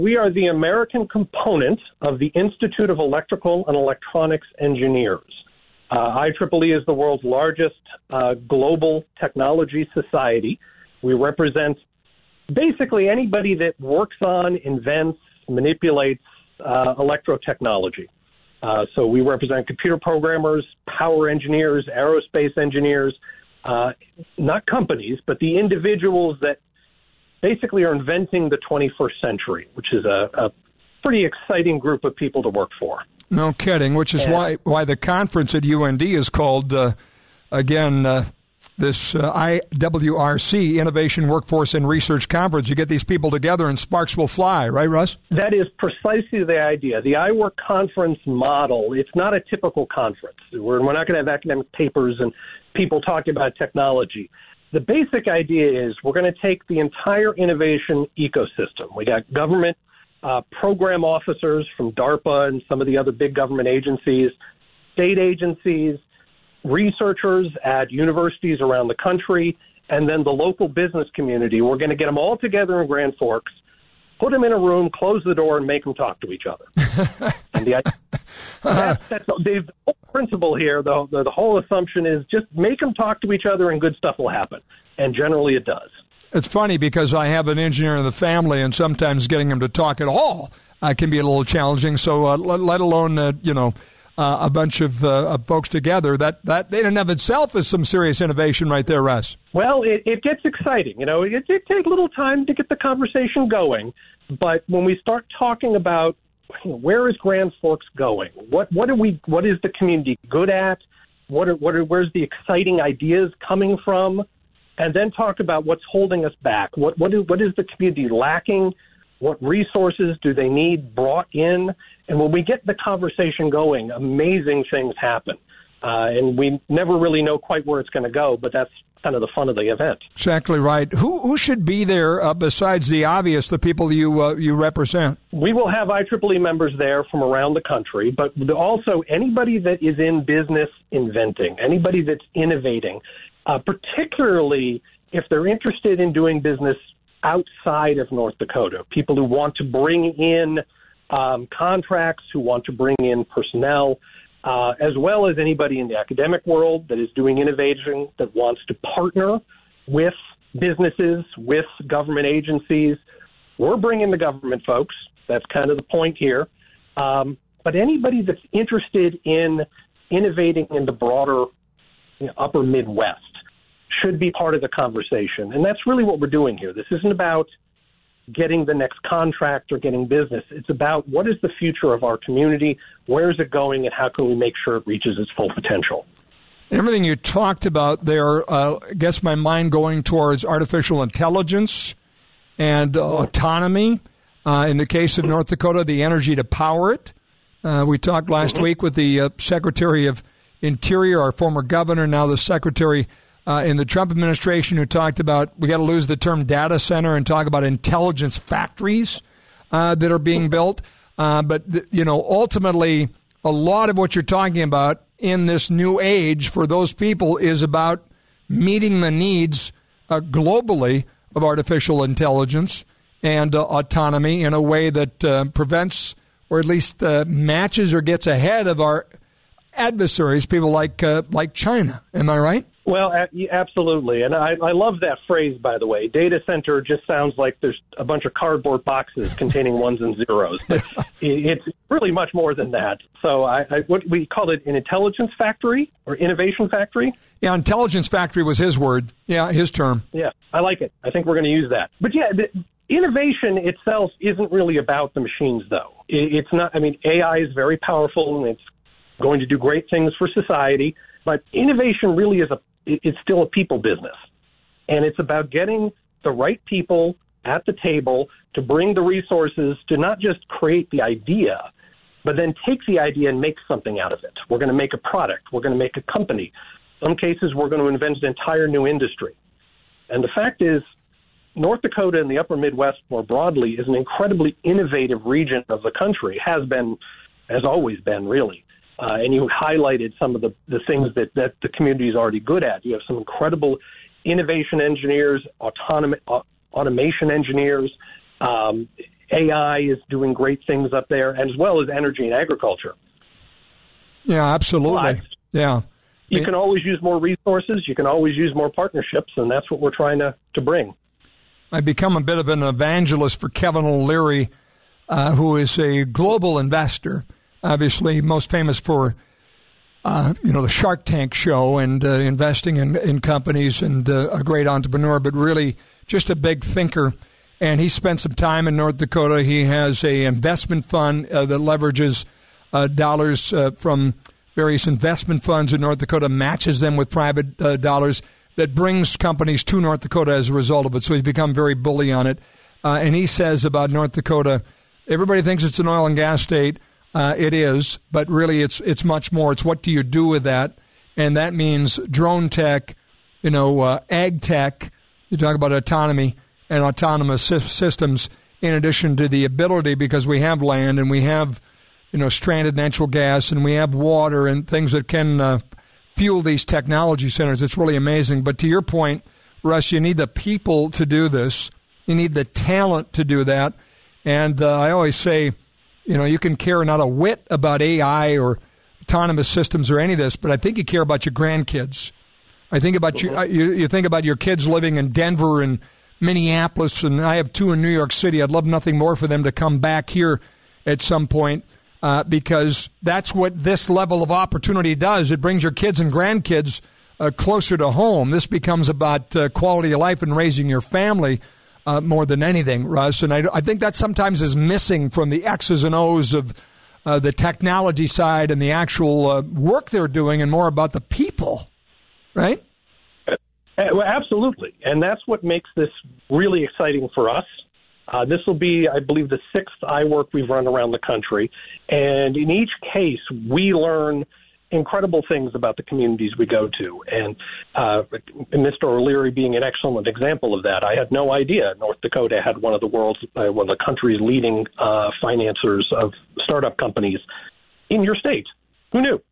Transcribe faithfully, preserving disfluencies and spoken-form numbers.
We are the American component of the Institute of Electrical and Electronics Engineers. Uh, I triple E is the world's largest uh, global technology society. We represent basically anybody that works on, invents, manipulates uh, electrotechnology. Uh, so we represent computer programmers, power engineers, aerospace engineers, uh, not companies, but the individuals that basically are inventing the twenty-first century, which is a, a pretty exciting group of people to work for. No kidding, which is and, why why the conference at U N D is called, uh, again, uh, this uh, I W R C, Innovation, Workforce, and Research Conference. You get these people together and sparks will fly, right, Russ? That is precisely the idea. The I WORK conference model, it's not a typical conference. We're, we're not going to have academic papers and people talking about technology. The basic idea is we're going to take the entire innovation ecosystem. We got government uh, program officers from DARPA and some of the other big government agencies, state agencies, researchers at universities around the country, and then the local business community. We're going to get them all together in Grand Forks, put them in a room, close the door, and make them talk to each other. and the, that's, that's the whole principle here, the, the, the whole assumption is just make them talk to each other and good stuff will happen. And generally it does. It's funny because I have an engineer in the family, and sometimes getting him to talk at all uh, can be a little challenging. So uh, let, let alone, uh, you know, Uh, a bunch of, uh, of folks together, that, that in and of itself is some serious innovation right there, Russ. Well, it, it gets exciting. You know, it, it takes a little time to get the conversation going. But when we start talking about, you know, where is Grand Forks going? What what are we? What is the community good at? What are, what are, where's the exciting ideas coming from? And then talk about what's holding us back. What what is, what is the community lacking? What resources do they need brought in? And when we get the conversation going, amazing things happen. Uh, and we never really know quite where it's going to go, but that's kind of the fun of the event. Exactly right. Who who should be there uh, besides the obvious, the people you uh, you represent? We will have I triple E members there from around the country, but also anybody that is in business inventing, anybody that's innovating, uh, particularly if they're interested in doing business outside of North Dakota, people who want to bring in um, contracts, who want to bring in personnel, uh, as well as anybody in the academic world that is doing innovation, that wants to partner with businesses, with government agencies. We're bringing the government folks. That's kind of the point here. Um, but anybody that's interested in innovating in the broader, you know, upper Midwest should be part of the conversation. And that's really what we're doing here. This isn't about getting the next contract or getting business. It's about what is the future of our community, where is it going, and how can we make sure it reaches its full potential. Everything you talked about there uh, gets my mind going towards artificial intelligence and uh, autonomy. Uh, in the case of North Dakota, the energy to power it. Uh, we talked last mm-hmm. week with the uh, Secretary of Interior, our former governor, now the Secretary Uh, in the Trump administration, who talked about we got to lose the term data center and talk about intelligence factories uh, that are being built. Uh, but, th- you know, ultimately, a lot of what you're talking about in this new age for those people is about meeting the needs uh, globally of artificial intelligence and uh, autonomy in a way that uh, prevents or at least uh, matches or gets ahead of our adversaries, people like uh, like China. Am I right? Well, absolutely. And I, I love that phrase, by the way. Data center just sounds like there's a bunch of cardboard boxes containing ones and zeros. But it's really much more than that. So I, I, what we called it an intelligence factory or innovation factory. Yeah, intelligence factory was his word. Yeah, his term. Yeah, I like it. I think we're going to use that. But yeah, the, innovation itself isn't really about the machines, though. It, it's not. I mean, A I is very powerful and it's going to do great things for society. But innovation really is a it's still a people business. And it's about getting the right people at the table to bring the resources to not just create the idea, but then take the idea and make something out of it. We're going to make a product. We're going to make a company. In some cases, we're going to invent an entire new industry. And the fact is, North Dakota and the upper Midwest more broadly is an incredibly innovative region of the country, has been, has always been, really. Uh, and you highlighted some of the, the things that, that the community is already good at. You have some incredible innovation engineers, autonom- automation engineers, um, A I is doing great things up there, as well as energy and agriculture. Yeah, absolutely. But yeah. You can always use more resources. You can always use more partnerships, and that's what we're trying to, to bring. I've become a bit of an evangelist for Kevin O'Leary, uh, who is a global investor, obviously most famous for, uh, you know, the Shark Tank show and uh, investing in, in companies, and uh, a great entrepreneur, but really just a big thinker. And he spent some time in North Dakota. He has a investment fund uh, that leverages uh, dollars uh, from various investment funds in North Dakota, matches them with private uh, dollars that brings companies to North Dakota as a result of it. So he's become very bully on it. Uh, and he says about North Dakota, everybody thinks it's an oil and gas state. Uh, it is, but really it's it's much more. It's what do you do with that? And that means drone tech, you know, uh, ag tech. You talk about autonomy and autonomous sy- systems in addition to the ability, because we have land and we have, you know, stranded natural gas, and we have water and things that can uh, fuel these technology centers. It's really amazing. But to your point, Russ, you need the people to do this. You need the talent to do that. And uh, I always say, you know, you can care not a whit about A I or autonomous systems or any of this, but I think you care about your grandkids. I think about mm-hmm. you, you. You think about your kids living in Denver and Minneapolis, and I have two in New York City. I'd love nothing more for them to come back here at some point. Uh, because that's what this level of opportunity does. It brings your kids and grandkids uh, closer to home. This becomes about uh, quality of life and raising your family uh, more than anything, Russ. And I, I think that sometimes is missing from the X's and O's of uh, the technology side and the actual uh, work they're doing, and more about the people, right? Uh, well, absolutely. And that's what makes this really exciting for us. Uh, this will be, I believe, the sixth iWork we've run around the country. And in each case, we learn incredible things about the communities we go to. And uh, Mister O'Leary being an excellent example of that. I had no idea North Dakota had one of the world's, uh, one of the country's leading uh, financiers of startup companies in your state. Who knew?